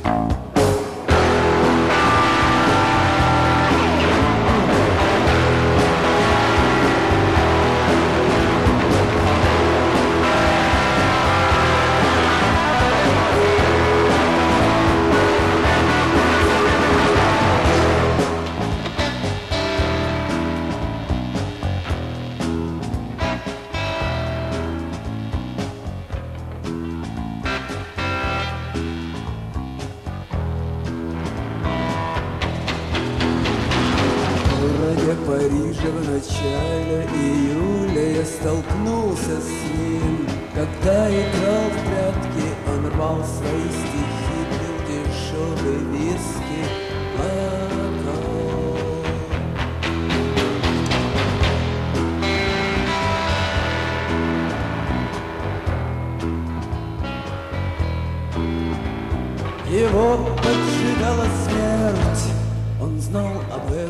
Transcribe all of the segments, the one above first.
Парижа в начале июля я столкнулся с ним. Когда играл в прятки, он рвал свои стихи, пил дешевый виски, плакал. Его поджидала смерть, он знал об этом.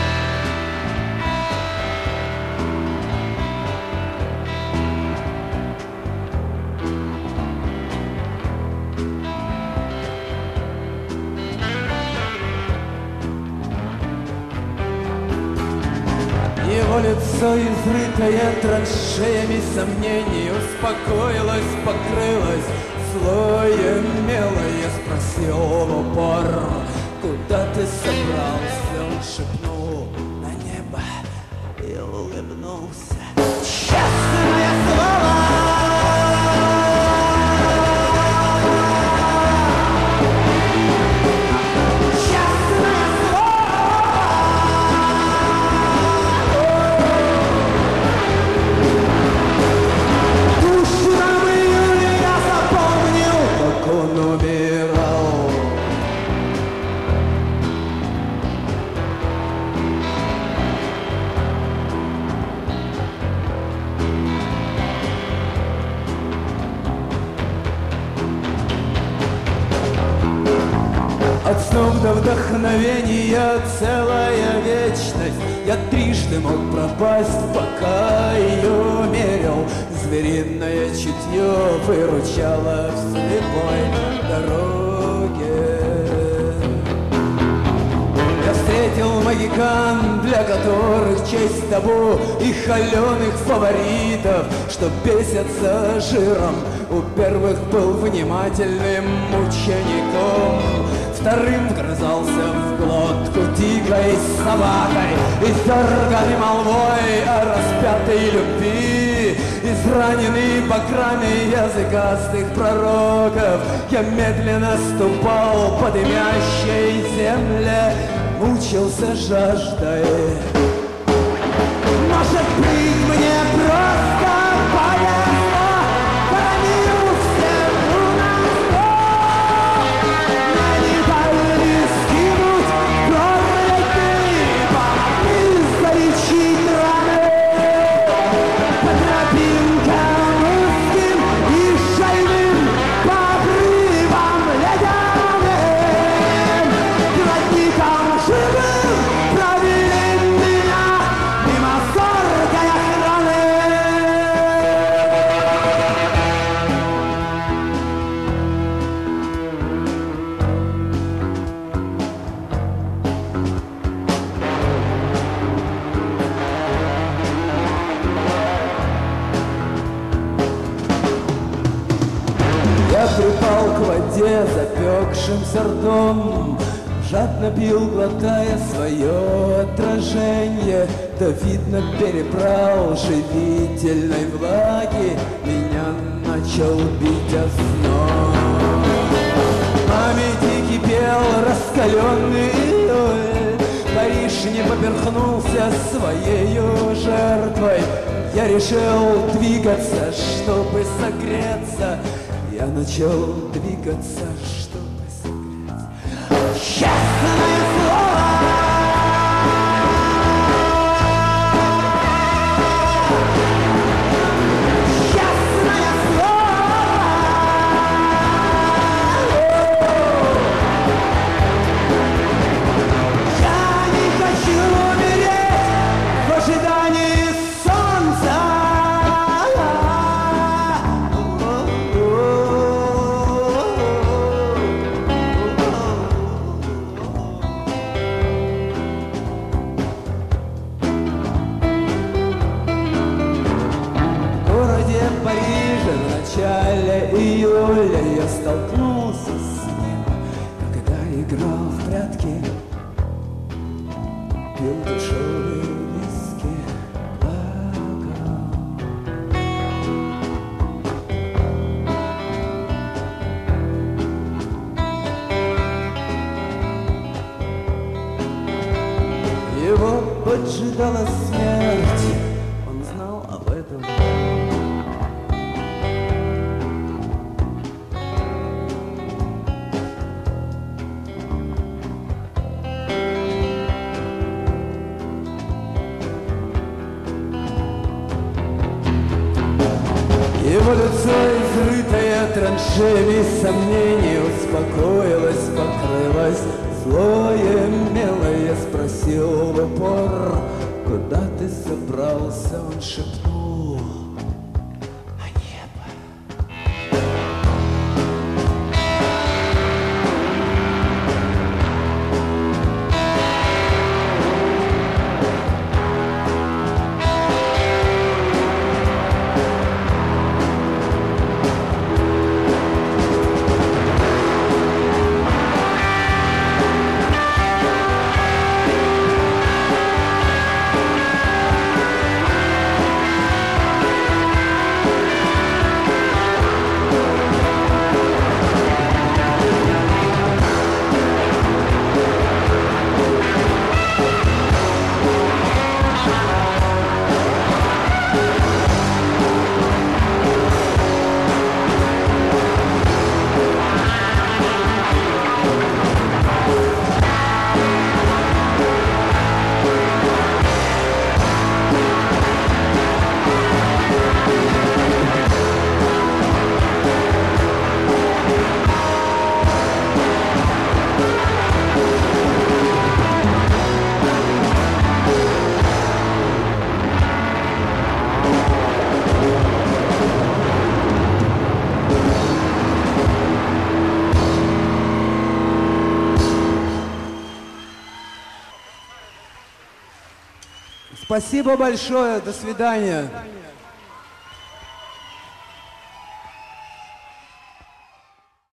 Его лицо, изрытое траншеями сомнений, успокоилось, покрылось слоем мела. Я спросил в упор: куда ты собрался? Он шепнул: на небо, и улыбнулся. Честное слово! От снов до вдохновения целая вечность. Я трижды мог пропасть, пока ее мерил. Звериное чутье выручало в слепой дороге. Я встретил магикан, для которых честь табу, и холеных фаворитов, что бесятся жиром. У первых был внимательным учеником, вторым вгрызался в глотку дикой собакой, истерганный молвой о распятой любви, израненный баграми языкастых пророков. Я медленно ступал по дымящей земле, мучился жаждой. Может быть, мне просто повезло, хранил всем у нас Бог. Мне не дали скинуть пролетный, помогли залечить раны. По тропинкам узким и шальным, по обрывам ледяным, проводникам живым провели меня мимо зоркой охраны. Я припал к воде запекшимся ртом, жадно пил, глотая свое отражение. Да, видно, перебрал живительной влаги, меня начал бить озноб. В памяти кипел раскаленный лед, Париж не поперхнулся своею жертвой. Я решил двигаться, чтобы согреться. Я начал двигаться, чтобы согреться. Честное слово! Честное слово! Я не хочу умереть в ожидании солнца. играл в прятки, пил дешевые виски, плакал. Его поджидала смерть, он знал об этом. Его лицо, изрытое траншеями сомнений, успокоилось, покрылось злое, милое. Спросил в упор: куда ты собрался? Он шепнул: на небо. Спасибо большое, до свидания.